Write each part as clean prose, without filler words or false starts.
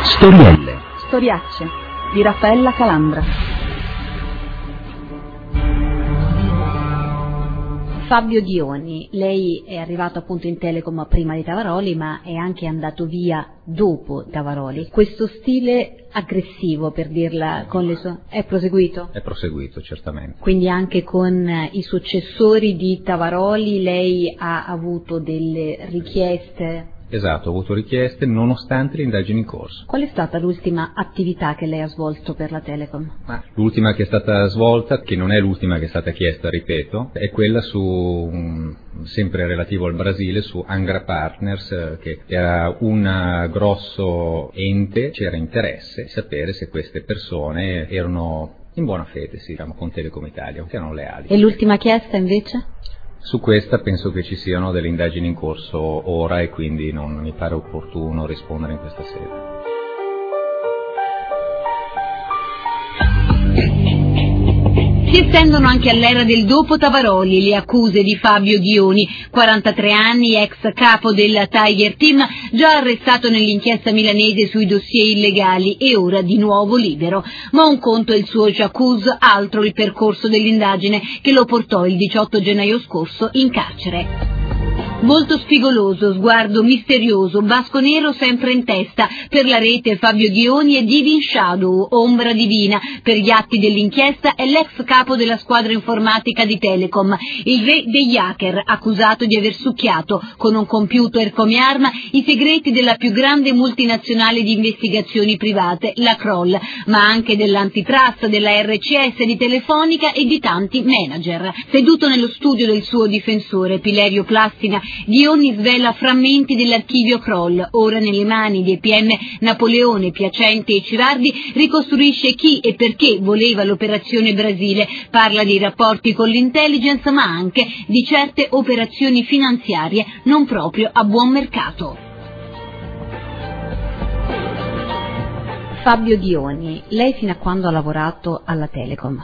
Storielle. Storiacce di Raffaella Calandra. Fabio Ghioni, lei è arrivato appunto in Telecom prima di Tavaroli, ma è anche andato via dopo Tavaroli. Questo stile aggressivo, per dirla con le sue, è proseguito? È proseguito, certamente. Quindi anche con i successori di Tavaroli lei ha avuto delle richieste? Esatto, ho avuto richieste nonostante le indagini in corso. Qual è stata l'ultima attività che lei ha svolto per la Telecom? L'ultima che è stata svolta, che non è l'ultima che è stata chiesta, ripeto, è quella sempre relativo al Brasile, su Angra Partners, che era un grosso ente, c'era interesse di sapere se queste persone erano in buona fede, diciamo, con Telecom Italia, che erano leali. E l'ultima chiesta invece? Su questa penso che ci siano delle indagini in corso ora e quindi non mi pare opportuno rispondere in questa sede. Si estendono anche all'era del dopo Tavaroli le accuse di Fabio Ghioni, 43 anni, ex capo del Tiger Team, già arrestato nell'inchiesta milanese sui dossier illegali e ora di nuovo libero. Ma un conto è il suo j'accuse, altro il percorso dell'indagine che lo portò il 18 gennaio scorso in carcere. Volto spigoloso, sguardo misterioso, basco nero sempre in testa. Per la rete Fabio Ghioni è Divin Shadow, ombra divina. Per gli atti dell'inchiesta è l'ex capo della squadra informatica di Telecom, il re degli hacker, accusato di aver succhiato con un computer come arma i segreti della più grande multinazionale di investigazioni private, la Kroll, ma anche dell'antitrust, della RCS, di Telefonica e di tanti manager. Seduto nello studio del suo difensore, Pilerio Plastina, Ghioni svela frammenti dell'archivio Kroll, ora nelle mani dei PM Napoleone, Piacente e Cirardi, ricostruisce chi e perché voleva l'operazione Brasile, parla dei rapporti con l'intelligence ma anche di certe operazioni finanziarie non proprio a buon mercato. Fabio Ghioni, lei fino a quando ha lavorato alla Telecom?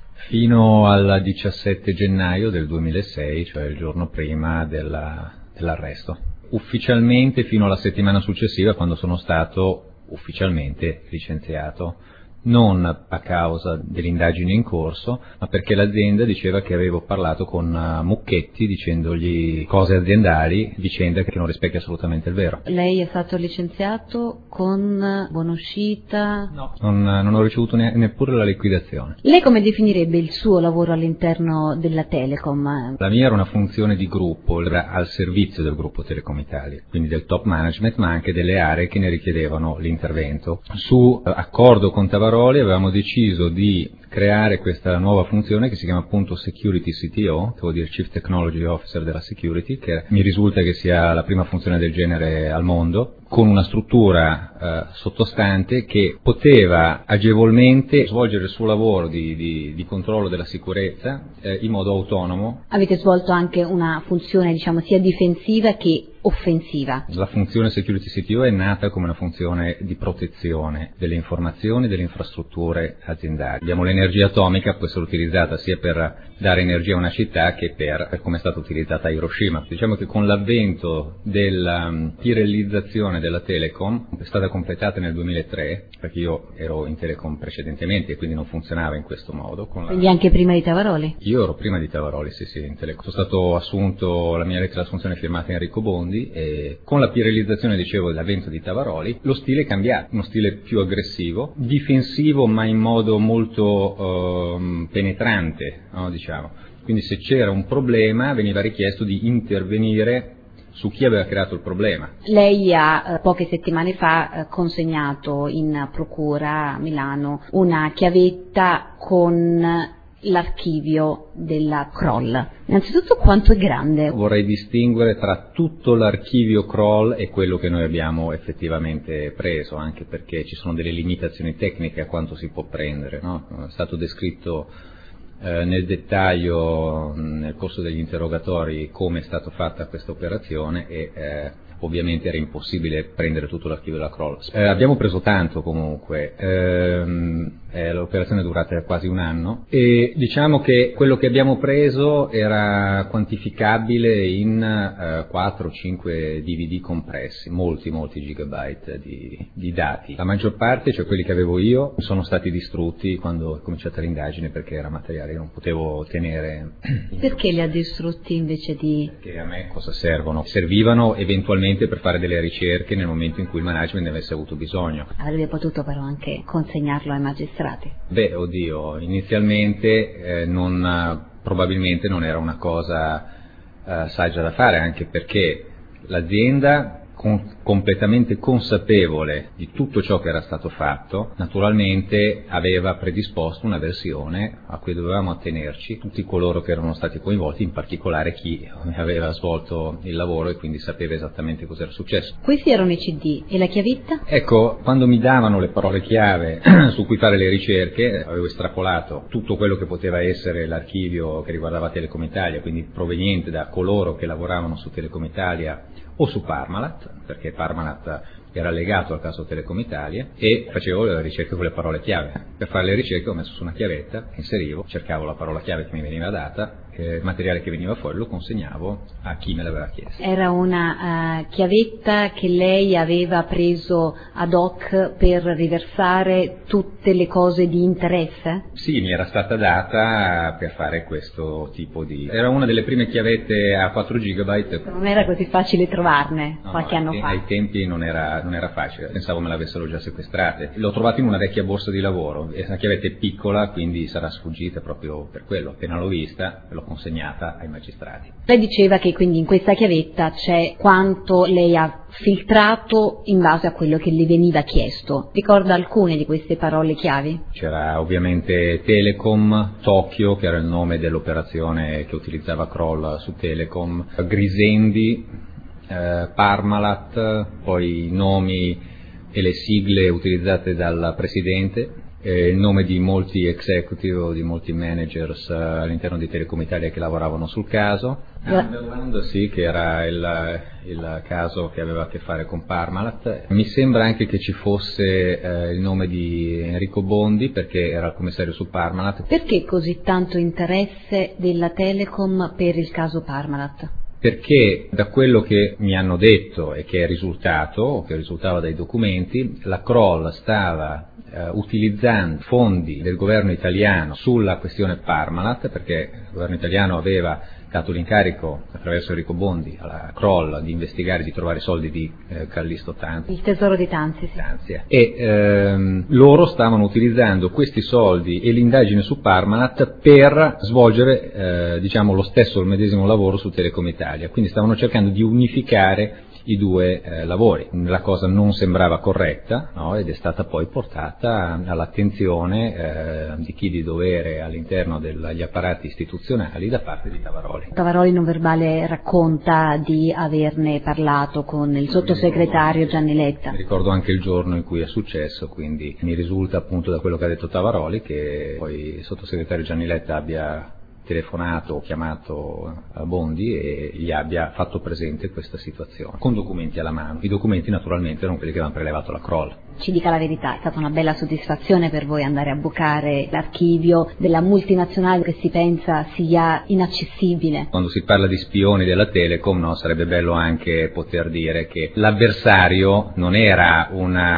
Fino al 17 gennaio del 2006, cioè il giorno prima dell'arresto. Ufficialmente fino alla settimana successiva, quando sono stato ufficialmente licenziato, non a causa delle indagini in corso, ma perché l'azienda diceva che avevo parlato con Mucchetti dicendogli cose aziendali, vicenda che non rispecchia assolutamente il vero. Lei è stato licenziato con buonuscita? No, non ho ricevuto neppure la liquidazione. Lei come definirebbe il suo lavoro all'interno della Telecom? La mia era una funzione di gruppo, era al servizio del gruppo Telecom Italia, quindi del top management, ma anche delle aree che ne richiedevano l'intervento. Su accordo con Tavaroli avevamo deciso di creare questa nuova funzione che si chiama appunto Security CTO, che vuol dire Chief Technology Officer della Security, che mi risulta che sia la prima funzione del genere al mondo, con una struttura sottostante che poteva agevolmente svolgere il suo lavoro di controllo della sicurezza in modo autonomo. Avete svolto anche una funzione, diciamo, sia difensiva che offensiva. La funzione Security CTO è nata come una funzione di protezione delle informazioni e delle infrastrutture aziendali. Abbiamo l'energia atomica, può essere utilizzata sia per dare energia a una città che per come è stata utilizzata a Hiroshima. Diciamo che con l'avvento della pirellizzazione della Telecom, è stata completata nel 2003, perché io ero in Telecom precedentemente e quindi non funzionava in questo modo. Quindi anche prima di Tavaroli? Io ero prima di Tavaroli, sì, in Telecom. Sono stato assunto, la mia lettera di assunzione è firmata Enrico Bondi, e con la pirellizzazione, dicevo, dell'avvento di Tavaroli, lo stile è cambiato, uno stile più aggressivo, difensivo ma in modo molto penetrante, no, diciamo. Quindi se c'era un problema veniva richiesto di intervenire su chi aveva creato il problema. Lei ha poche settimane fa consegnato in procura a Milano una chiavetta con l'archivio della Kroll. Innanzitutto quanto è grande? Vorrei distinguere tra tutto l'archivio Kroll e quello che noi abbiamo effettivamente preso, anche perché ci sono delle limitazioni tecniche a quanto si può prendere, no? È stato descritto nel dettaglio nel corso degli interrogatori come è stata fatta questa operazione e ovviamente era impossibile prendere tutto l'archivio della Kroll. Abbiamo preso tanto comunque, L'operazione è durata quasi un anno e diciamo che quello che abbiamo preso era quantificabile in 4-5 DVD compressi, molti gigabyte di dati. La maggior parte, cioè quelli che avevo io, sono stati distrutti quando è cominciata l'indagine perché era materiale che non potevo tenere. Perché li ha distrutti invece di... Perché a me cosa servono? Servivano eventualmente per fare delle ricerche nel momento in cui il management ne avesse avuto bisogno. Avrebbe potuto però anche consegnarlo ai magistrati. Beh, oddio, inizialmente probabilmente non era una cosa saggia da fare, anche perché l'azienda, completamente consapevole di tutto ciò che era stato fatto, naturalmente aveva predisposto una versione a cui dovevamo attenerci tutti coloro che erano stati coinvolti, in particolare chi aveva svolto il lavoro e quindi sapeva esattamente cosa era successo. Questi erano i CD e la chiavetta? Ecco, quando mi davano le parole chiave su cui fare le ricerche, avevo estrapolato tutto quello che poteva essere l'archivio che riguardava Telecom Italia, quindi proveniente da coloro che lavoravano su Telecom Italia o su Parmalat, perché Parmalat era legato al caso Telecom Italia, e facevo le ricerche con le parole chiave. Per fare le ricerche ho messo su una chiavetta, inserivo, cercavo la parola chiave che mi veniva data, il materiale che veniva fuori lo consegnavo a chi me l'aveva chiesto. Era una chiavetta che lei aveva preso ad hoc per riversare tutte le cose di interesse? Sì, mi era stata data per fare questo tipo di... Era una delle prime chiavette a 4 GB. Non era così facile trovarne qualche anno fa? Ai tempi non era facile, pensavo me l'avessero già sequestrate. L'ho trovato in una vecchia borsa di lavoro, la chiavetta è piccola, quindi sarà sfuggita proprio per quello. Appena l'ho vista, l'ho consegnata ai magistrati. Lei diceva che quindi in questa chiavetta c'è quanto lei ha filtrato in base a quello che le veniva chiesto. Ricorda alcune di queste parole chiavi? C'era ovviamente Telecom, Tokyo, che era il nome dell'operazione che utilizzava Kroll su Telecom, Grisendi, Parmalat, poi i nomi e le sigle utilizzate dal presidente, il nome di molti executive o di molti managers all'interno di Telecom Italia che lavoravano sul caso. Underland, sì, che era il caso che aveva a che fare con Parmalat. Mi sembra anche che ci fosse il nome di Enrico Bondi, perché era il commissario su Parmalat. Perché così tanto interesse della Telecom per il caso Parmalat? Perché da quello che mi hanno detto e che è risultato, o che risultava dai documenti, la Kroll stava utilizzando fondi del governo italiano sulla questione Parmalat, perché il governo italiano aveva dato l'incarico attraverso Enrico Bondi alla Kroll di investigare, di trovare soldi di Callisto Tanzi. Il tesoro di Tanzi, sì. Tanzia. E loro stavano utilizzando questi soldi e l'indagine su Parmalat per svolgere lo stesso, il medesimo lavoro su Telecom Italia, quindi stavano cercando di unificare i due lavori. La cosa non sembrava corretta, no? Ed è stata poi portata all'attenzione di chi di dovere all'interno degli apparati istituzionali da parte di Tavaroli. Tavaroli in un verbale racconta di averne parlato con il sottosegretario Gianni Letta. Mi ricordo anche il giorno in cui è successo, quindi mi risulta appunto da quello che ha detto Tavaroli che poi il sottosegretario Gianni Letta abbia telefonato o chiamato a Bondi e gli abbia fatto presente questa situazione, con documenti alla mano. I documenti naturalmente erano quelli che avevano prelevato la Kroll. Ci dica la verità, è stata una bella soddisfazione per voi andare a bucare l'archivio della multinazionale che si pensa sia inaccessibile? Quando si parla di spioni della Telecom, no, sarebbe bello anche poter dire che l'avversario non era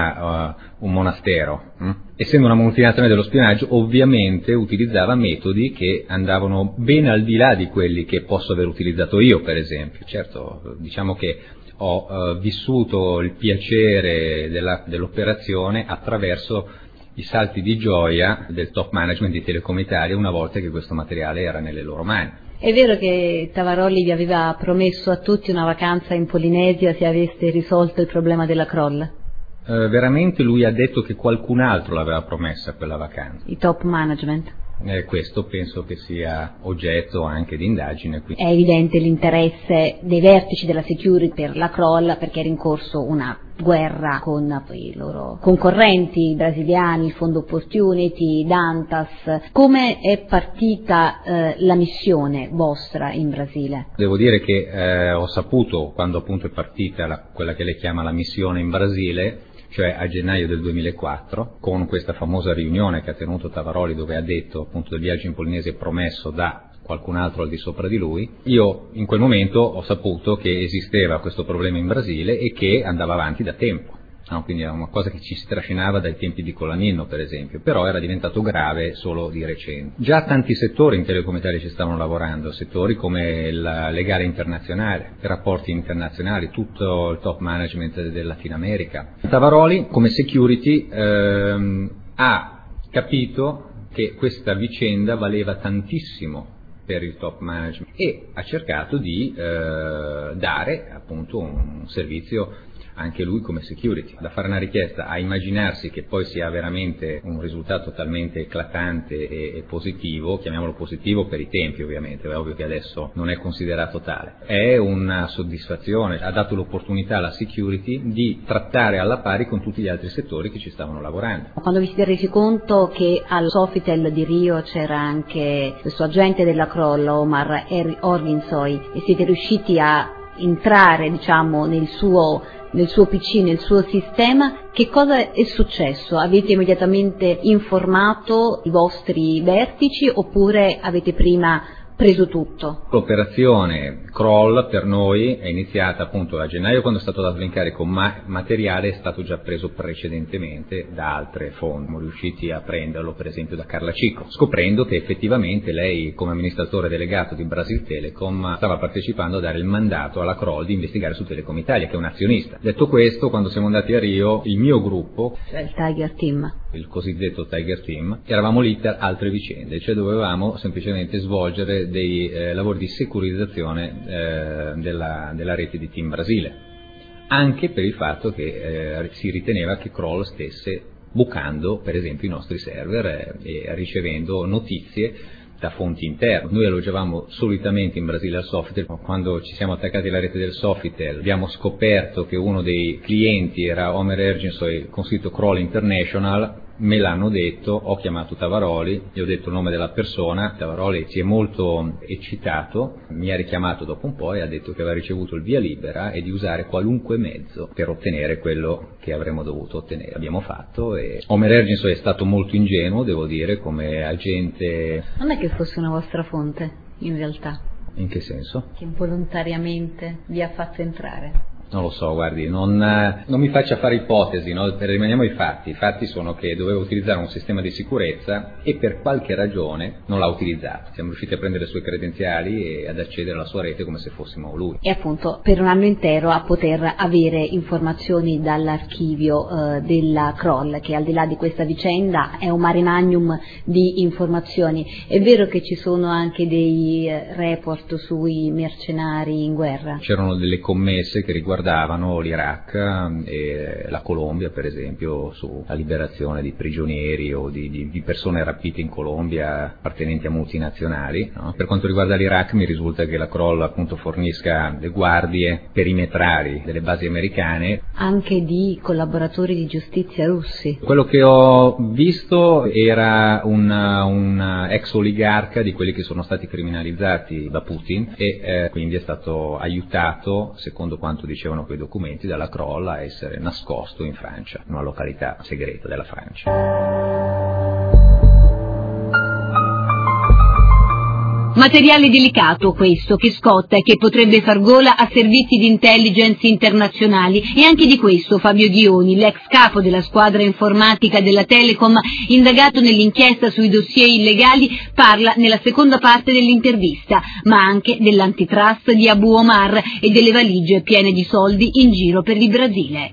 un monastero. Essendo una multinazionale dello spionaggio, ovviamente utilizzava metodi che andavano ben al di là di quelli che posso aver utilizzato io, per esempio. Certo, diciamo che ho vissuto il piacere dell'operazione attraverso i salti di gioia del top management di Telecom Italia una volta che questo materiale era nelle loro mani. È vero che Tavaroli vi aveva promesso a tutti una vacanza in Polinesia se aveste risolto il problema della Kroll? Veramente lui ha detto che qualcun altro l'aveva promessa quella vacanza. Il top management? Questo penso che sia oggetto anche di indagine. È evidente l'interesse dei vertici della security per la Kroll perché era in corso una guerra con i loro concorrenti brasiliani, il Fondo Opportunity, Dantas. Come è partita la missione vostra in Brasile? Devo dire che ho saputo quando appunto è partita quella che lei chiama la missione in Brasile, cioè a gennaio del 2004, con questa famosa riunione che ha tenuto Tavaroli, dove ha detto appunto del viaggio in Polinesia promesso da qualcun altro al di sopra di lui. Io in quel momento ho saputo che esisteva questo problema in Brasile e che andava avanti da tempo. No, quindi era una cosa che ci si trascinava dai tempi di Colaninno, per esempio, però era diventato grave solo di recente. Già tanti settori in Telecom Italia ci stavano lavorando, settori come il legale internazionale, i rapporti internazionali, tutto il top management del Latino America. Tavaroli, come security, ha capito che questa vicenda valeva tantissimo per il top management e ha cercato di dare appunto un servizio anche lui come security, da fare una richiesta a immaginarsi che poi sia veramente un risultato talmente eclatante e positivo, chiamiamolo positivo per i tempi ovviamente, è ovvio che adesso non è considerato tale, è una soddisfazione, ha dato l'opportunità alla security di trattare alla pari con tutti gli altri settori che ci stavano lavorando. Quando vi siete resi conto che al Sofitel di Rio c'era anche questo agente della Kroll, Omar Orginsoy, e siete riusciti a entrare, diciamo, nel suo PC, nel suo sistema, che cosa è successo? Avete immediatamente informato i vostri vertici oppure avete prima preso tutto? L'operazione Kroll per noi è iniziata appunto a gennaio, quando è stato dato l'incarico, ma materiale è stato già preso precedentemente da altre fonti. Siamo riusciti a prenderlo per esempio da Carla Cicco, scoprendo che effettivamente lei come amministratore delegato di Brasil Telecom stava partecipando a dare il mandato alla Kroll di investigare su Telecom Italia, che è un azionista. Detto questo, quando siamo andati a Rio, il mio gruppo, cioè il Tiger Team, il cosiddetto Tiger Team, eravamo lì per altre vicende, cioè dovevamo semplicemente svolgere dei lavori di securizzazione della rete di Team Brasile, anche per il fatto che si riteneva che Kroll stesse bucando per esempio i nostri server e ricevendo notizie da fonti interne. Noi alloggiavamo solitamente in Brasile al Sofitel. Quando ci siamo attaccati alla rete del Sofitel abbiamo scoperto che uno dei clienti era Omar Orginsoy con sito Kroll International. Me l'hanno detto, ho chiamato Tavaroli, gli ho detto il nome della persona, Tavaroli si è molto eccitato, mi ha richiamato dopo un po' e ha detto che aveva ricevuto il via libera e di usare qualunque mezzo per ottenere quello che avremmo dovuto ottenere. L'abbiamo fatto e Omar Orginsoy è stato molto ingenuo, devo dire, come agente. Non è che fosse una vostra fonte, in realtà? In che senso? Che involontariamente vi ha fatto entrare. Non lo so, guardi, non mi faccia fare ipotesi, no? Rimaniamo ai fatti. I fatti sono che doveva utilizzare un sistema di sicurezza e per qualche ragione non l'ha utilizzato. Siamo riusciti a prendere le sue credenziali e ad accedere alla sua rete come se fossimo lui. E appunto per un anno intero a poter avere informazioni dall'archivio della Kroll, che al di là di questa vicenda è un mare magnum di informazioni. È vero che ci sono anche dei report sui mercenari in guerra? C'erano delle commesse che riguardavano l'Iraq e la Colombia, per esempio, sulla liberazione di prigionieri o di persone rapite in Colombia appartenenti a multinazionali, no? Per quanto riguarda l'Iraq mi risulta che la Kroll appunto fornisca le guardie perimetrali delle basi americane. Anche di collaboratori di giustizia russi. Quello che ho visto era un ex oligarca di quelli che sono stati criminalizzati da Putin e quindi è stato aiutato, secondo quanto dicevano quei documenti, dalla Kroll a essere nascosto in Francia, in una località segreta della Francia. Materiale delicato questo, che scotta e che potrebbe far gola a servizi di intelligence internazionali. E anche di questo Fabio Ghioni, l'ex capo della squadra informatica della Telecom, indagato nell'inchiesta sui dossier illegali, parla nella seconda parte dell'intervista, ma anche dell'antitrust di Abu Omar e delle valigie piene di soldi in giro per il Brasile.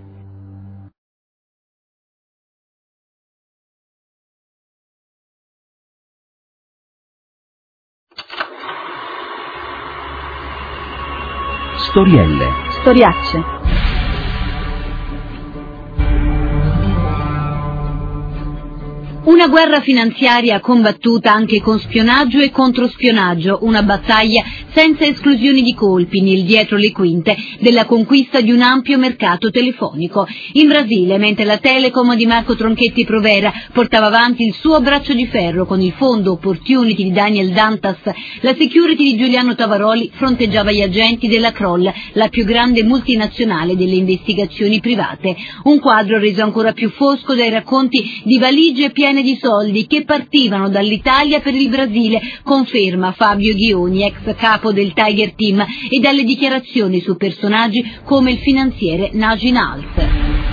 Storielle. Storiacce. Una Una guerra finanziaria combattuta anche con spionaggio e controspionaggio, una battaglia senza esclusioni di colpi nel dietro le quinte della conquista di un ampio mercato telefonico. In Brasile, mentre la Telecom di Marco Tronchetti Provera portava avanti il suo braccio di ferro con il fondo Opportunity di Daniel Dantas, la Security di Giuliano Tavaroli fronteggiava gli agenti della Kroll, la più grande multinazionale delle investigazioni private. Un quadro reso ancora più fosco dai racconti di valigie piene di soldi che partivano dall'Italia per il Brasile, conferma Fabio Ghioni, ex capo del Tiger Team, e dalle dichiarazioni su personaggi come il finanziere Najin Alts.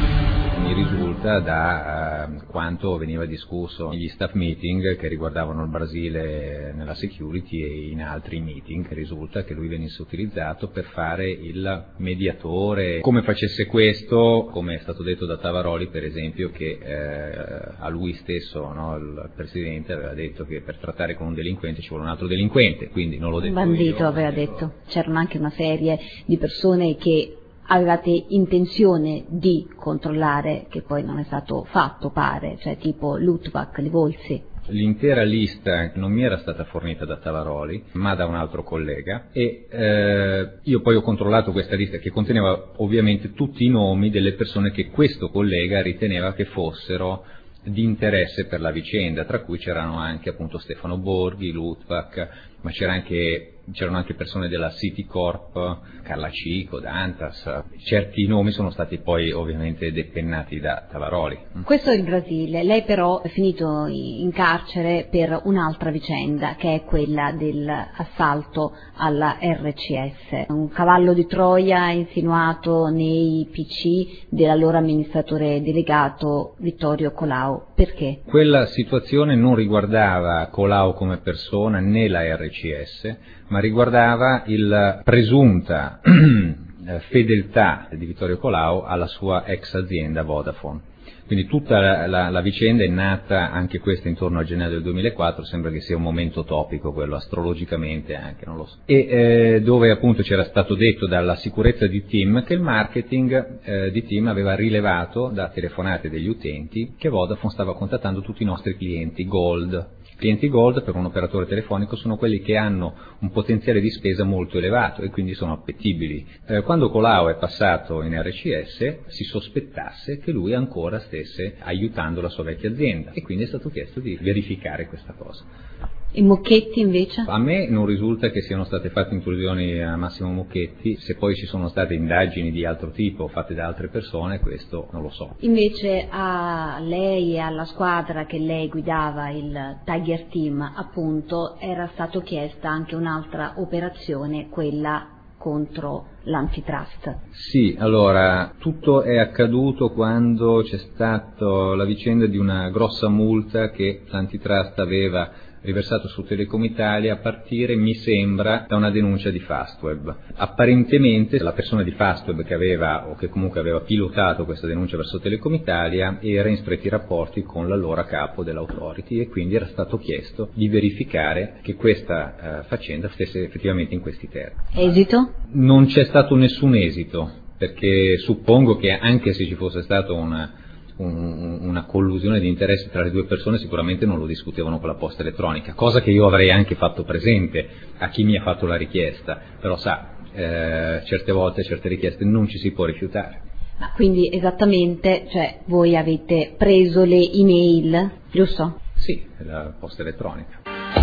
Mi risulta da quanto veniva discusso negli staff meeting che riguardavano il Brasile nella security e in altri meeting, risulta che lui venisse utilizzato per fare il mediatore. Come facesse questo, come è stato detto da Tavaroli per esempio, che a lui stesso, no, il Presidente aveva detto che per trattare con un delinquente ci vuole un altro delinquente, quindi non l'ho detto un bandito io, aveva detto. C'erano anche una serie di persone che avevate intenzione di controllare, che poi non è stato fatto, pare, cioè tipo Lutvak, Livolsi. L'intera lista non mi era stata fornita da Tavaroli, ma da un altro collega, e io poi ho controllato questa lista che conteneva ovviamente tutti i nomi delle persone che questo collega riteneva che fossero di interesse per la vicenda, tra cui c'erano anche appunto Stefano Borghi, Lutvak, ma c'erano anche persone della Citicorp, Carla Cico, Dantas. Certi nomi sono stati poi ovviamente depennati da Tavaroli. Questo è il Brasile. Lei però è finito in carcere per un'altra vicenda, che è quella dell'assalto alla RCS, un cavallo di Troia insinuato nei PC dell'allora amministratore delegato Vittorio Colau. Perché? Quella situazione non riguardava Colau come persona né la RCS, ma riguardava il presunta fedeltà di Vittorio Colau alla sua ex azienda Vodafone. Quindi tutta la vicenda è nata, anche questa intorno a gennaio del 2004, sembra che sia un momento topico quello, astrologicamente anche, non lo so. E dove appunto c'era stato detto dalla sicurezza di TIM che il marketing di TIM aveva rilevato da telefonate degli utenti che Vodafone stava contattando tutti i nostri clienti Gold. Clienti Gold per un operatore telefonico sono quelli che hanno un potenziale di spesa molto elevato e quindi sono appetibili. Quando Colau è passato in RCS si sospettasse che lui ancora stesse aiutando la sua vecchia azienda e quindi è stato chiesto di verificare questa cosa. E Mucchetti invece? A me non risulta che siano state fatte intrusioni a Massimo Mucchetti, se poi ci sono state indagini di altro tipo fatte da altre persone, questo non lo so. Invece a lei e alla squadra che lei guidava, il Tiger Team, appunto, era stato chiesta anche un'altra operazione, quella contro l'antitrust. Sì, allora, tutto è accaduto quando c'è stata la vicenda di una grossa multa che l'antitrust aveva riversato su Telecom Italia a partire, mi sembra, da una denuncia di Fastweb. Apparentemente la persona di Fastweb che aveva, o che comunque aveva pilotato questa denuncia verso Telecom Italia, era in stretti rapporti con l'allora capo dell'autority e quindi era stato chiesto di verificare che questa faccenda stesse effettivamente in questi termini. Esito? Non c'è stato nessun esito, perché suppongo che anche se ci fosse stato una collusione di interessi tra le due persone sicuramente non lo discutevano con la posta elettronica, cosa che io avrei anche fatto presente a chi mi ha fatto la richiesta, però certe volte certe richieste non ci si può rifiutare. Quindi esattamente, cioè voi avete preso le email, giusto? Sì, la posta elettronica.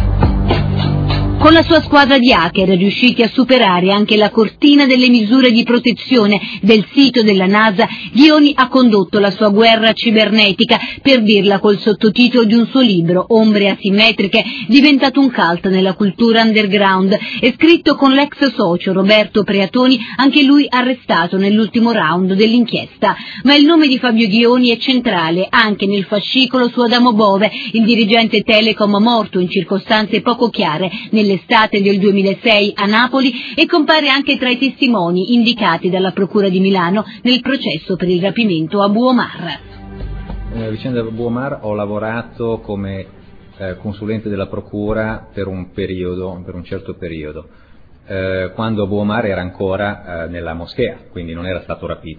Con la sua squadra di hacker riusciti a superare anche la cortina delle misure di protezione del sito della NASA, Ghioni ha condotto la sua guerra cibernetica, per dirla col sottotitolo di un suo libro, Ombre asimmetriche, diventato un cult nella cultura underground, e scritto con l'ex socio Roberto Preatoni, anche lui arrestato nell'ultimo round dell'inchiesta. Ma il nome di Fabio Ghioni è centrale anche nel fascicolo su Adamo Bove, il dirigente Telecom morto in circostanze poco chiare nell'estate del 2006 a Napoli, e compare anche tra i testimoni indicati dalla Procura di Milano nel processo per il rapimento a Abu Omar. Nella vicenda di Abu Omar ho lavorato come consulente della Procura per un certo periodo, quando Abu Omar era ancora nella moschea, quindi non era stato rapito.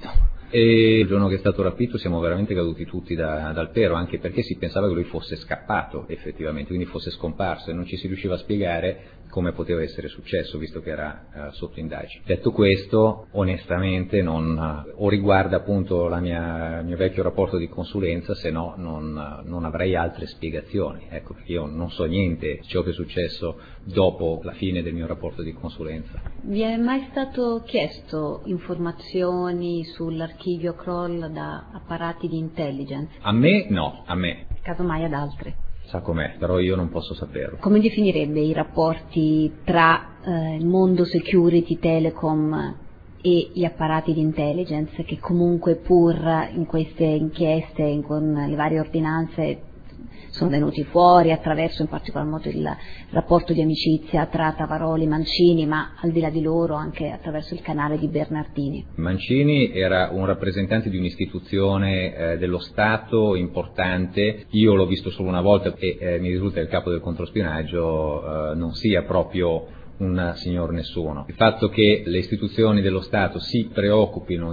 E il giorno che è stato rapito siamo veramente caduti tutti dal pero, anche perché si pensava che lui fosse scappato effettivamente, quindi fosse scomparso, e non ci si riusciva a spiegare come poteva essere successo, visto che era sotto indagine. Detto questo, onestamente o riguarda appunto il mio vecchio rapporto di consulenza, se no non avrei altre spiegazioni, ecco, perché io non so niente di ciò che è successo dopo la fine del mio rapporto di consulenza. Vi è mai stato chiesto informazioni sull'archivio Kroll da apparati di intelligence? A me no, a me. Casomai ad altri. Sa com'è, però io non posso saperlo. Come definirebbe i rapporti tra il mondo security, telecom e gli apparati di intelligence, che comunque pur in queste inchieste, con le varie ordinanze, sono venuti fuori attraverso in particolar modo il rapporto di amicizia tra Tavaroli e Mancini, ma al di là di loro anche attraverso il canale di Bernardini? Mancini era un rappresentante di un'istituzione dello Stato importante, io l'ho visto solo una volta e mi risulta che il capo del controspionaggio non sia proprio un signor nessuno. Il fatto che le istituzioni dello Stato si preoccupino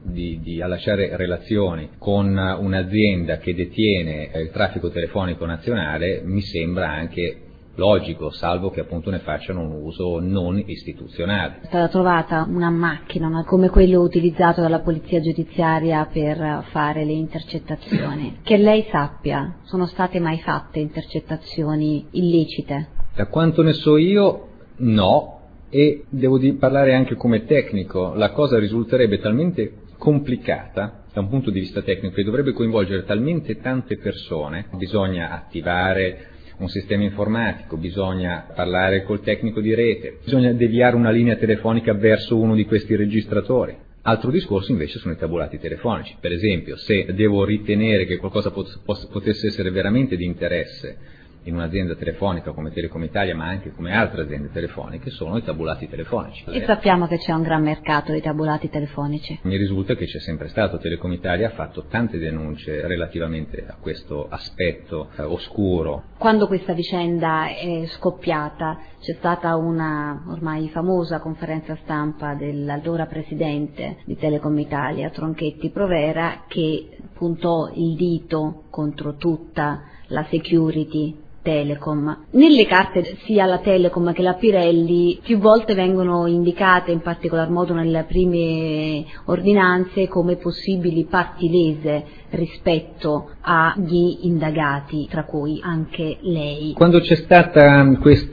di allacciare relazioni con un'azienda che detiene il traffico telefonico nazionale mi sembra anche logico, salvo che appunto ne facciano un uso non istituzionale. È stata trovata una macchina come quello utilizzato dalla polizia giudiziaria per fare le intercettazioni. Che lei sappia, sono state mai fatte intercettazioni illecite? Da quanto ne so io, no, e devo parlare anche come tecnico. La cosa risulterebbe talmente complicata da un punto di vista tecnico e dovrebbe coinvolgere talmente tante persone, bisogna attivare un sistema informatico, bisogna parlare col tecnico di rete, bisogna deviare una linea telefonica verso uno di questi registratori. Altro discorso invece sono i tabulati telefonici. Per esempio, se devo ritenere che qualcosa potesse essere veramente di interesse in un'azienda telefonica come Telecom Italia, ma anche come altre aziende telefoniche, sono i tabulati telefonici. E sappiamo che c'è un gran mercato di tabulati telefonici. Mi risulta che c'è sempre stato. Telecom Italia ha fatto tante denunce relativamente a questo aspetto oscuro. Quando questa vicenda è scoppiata c'è stata una ormai famosa conferenza stampa dell'allora presidente di Telecom Italia, Tronchetti Provera, che puntò il dito contro tutta la security Telecom. Nelle carte sia la Telecom che la Pirelli più volte vengono indicate, in particolar modo nelle prime ordinanze, come possibili parti lese rispetto agli indagati, tra cui anche lei. Quando c'è stata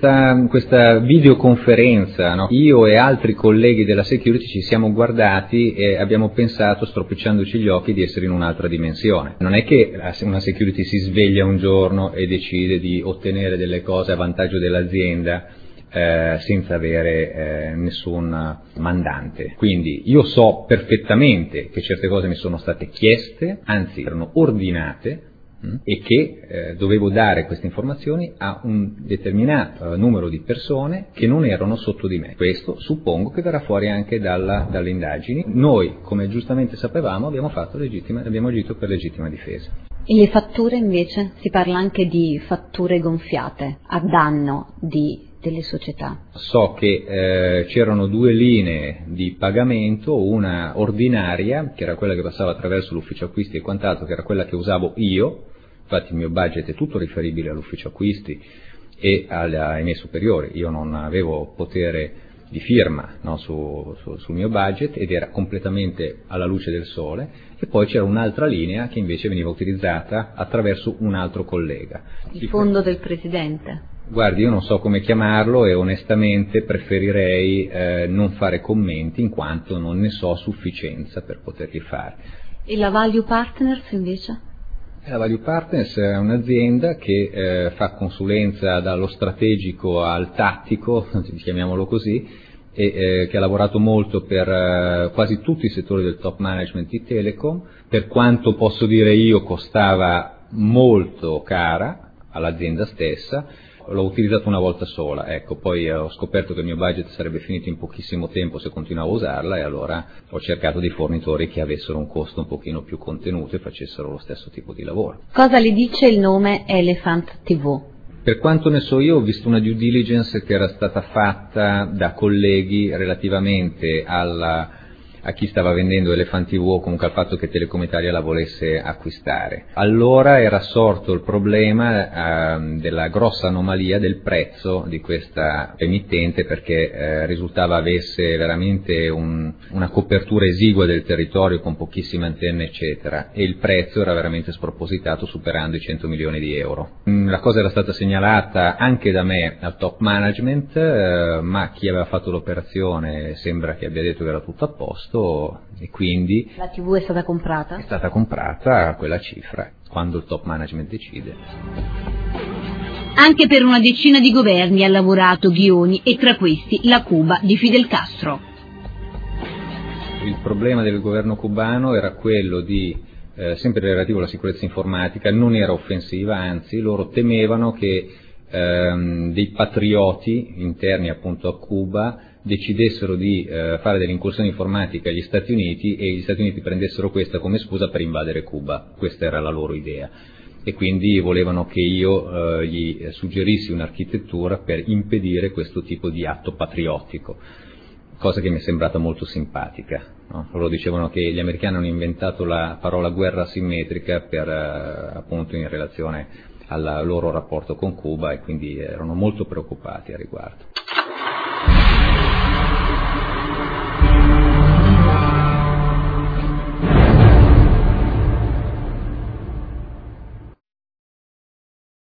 questa videoconferenza, no? Io e altri colleghi della security ci siamo guardati e abbiamo pensato, stropicciandoci gli occhi, di essere in un'altra dimensione. Non è che una security si sveglia un giorno e decide di ottenere delle cose a vantaggio dell'azienda senza avere nessun mandante. Quindi io so perfettamente che certe cose mi sono state chieste, anzi erano ordinate, e che dovevo dare queste informazioni a un determinato numero di persone che non erano sotto di me. Questo suppongo che verrà fuori anche dalle indagini. Noi, come giustamente sapevamo, abbiamo agito per legittima difesa. E le fatture invece? Si parla anche di fatture gonfiate a danno delle società. So che c'erano due linee di pagamento, una ordinaria, che era quella che passava attraverso l'ufficio acquisti e quant'altro, che era quella che usavo io, infatti il mio budget è tutto riferibile all'ufficio acquisti e ai miei superiori, io non avevo potere di firma, no, sul mio budget, ed era completamente alla luce del sole, e poi c'era un'altra linea che invece veniva utilizzata attraverso un altro collega. Il fondo del presidente. Guardi, io non so come chiamarlo e onestamente preferirei non fare commenti, in quanto non ne so a sufficienza per poterli fare. E la Value Partners invece? La Value Partners è un'azienda che fa consulenza dallo strategico al tattico, chiamiamolo così, e che ha lavorato molto per quasi tutti i settori del top management di Telecom. Per quanto posso dire io, costava molto cara all'azienda stessa. L'ho utilizzato una volta sola, ecco, poi ho scoperto che il mio budget sarebbe finito in pochissimo tempo se continuavo a usarla, e allora ho cercato dei fornitori che avessero un costo un pochino più contenuto e facessero lo stesso tipo di lavoro. Cosa le dice il nome Elephant TV? Per quanto ne so io, ho visto una due diligence che era stata fatta da colleghi relativamente al a chi stava vendendo Elephant TV o comunque al fatto che Telecom Italia la volesse acquistare. Allora era sorto il problema della grossa anomalia del prezzo di questa emittente, perché risultava avesse veramente una copertura esigua del territorio con pochissime antenne eccetera, e il prezzo era veramente spropositato, superando i 100 milioni di euro. La cosa era stata segnalata anche da me al top management, ma chi aveva fatto l'operazione sembra che abbia detto che era tutto a posto, e quindi la TV è stata comprata? È stata comprata a quella cifra, quando il top management decide. Anche per una decina di governi ha lavorato Ghioni, e tra questi la Cuba di Fidel Castro. Il problema del governo cubano era quello di, sempre relativo alla sicurezza informatica, non era offensiva, anzi loro temevano che dei patrioti interni appunto a Cuba decidessero di fare delle incursioni informatiche agli Stati Uniti e gli Stati Uniti prendessero questa come scusa per invadere Cuba. Questa era la loro idea, e quindi volevano che io gli suggerissi un'architettura per impedire questo tipo di atto patriottico, cosa che mi è sembrata molto simpatica, no? Loro dicevano che gli americani hanno inventato la parola guerra asimmetrica per appunto in relazione al loro rapporto con Cuba, e quindi erano molto preoccupati a riguardo.